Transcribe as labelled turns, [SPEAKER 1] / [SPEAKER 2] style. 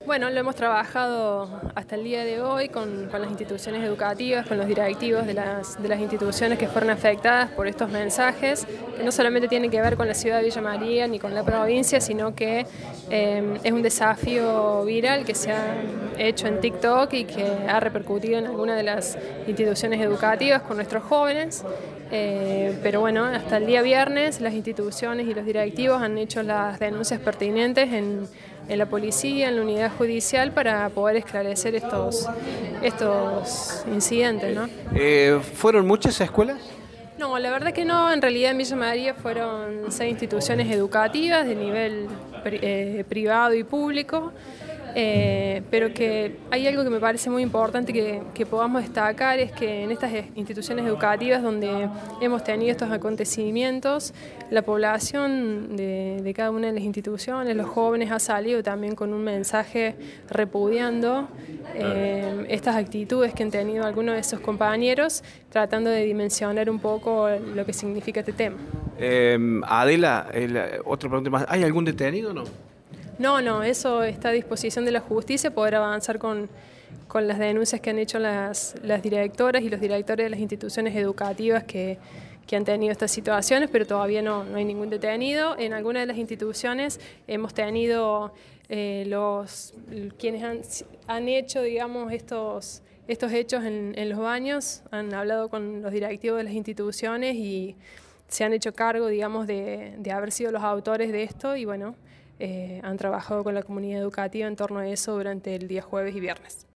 [SPEAKER 1] Bueno, lo hemos trabajado hasta el día de hoy con las instituciones educativas, con los directivos de las instituciones que fueron afectadas por estos mensajes, que no solamente tienen que ver con la ciudad de Villa María ni con la provincia, sino que es un desafío viral que se ha hecho en TikTok y que ha repercutido en algunas de las instituciones educativas con nuestros jóvenes. Pero bueno, hasta el día viernes las instituciones y los directivos han hecho las denuncias pertinentes en la policía, en la unidad judicial, para poder esclarecer estos incidentes, ¿no?
[SPEAKER 2] ¿Fueron muchas escuelas?
[SPEAKER 1] No, la verdad que no. En realidad en Villa María fueron 6 instituciones educativas de nivel privado y público. Pero que hay algo que me parece muy importante que podamos destacar, es que en estas instituciones educativas donde hemos tenido estos acontecimientos, la población de cada una de las instituciones, los jóvenes, ha salido también con un mensaje repudiando estas actitudes que han tenido algunos de esos compañeros, tratando de dimensionar un poco lo que significa este tema.
[SPEAKER 2] Adela, otra pregunta más. ¿Hay algún detenido o no?
[SPEAKER 1] No, eso está a disposición de la justicia, poder avanzar con las denuncias que han hecho las directoras y los directores de las instituciones educativas que han tenido estas situaciones, pero todavía no hay ningún detenido. En algunas de las instituciones hemos tenido quienes han hecho, digamos, estos hechos en los baños, han hablado con los directivos de las instituciones y se han hecho cargo, digamos, de haber sido los autores de esto y bueno, han trabajado con la comunidad educativa en torno a eso durante el día jueves y viernes.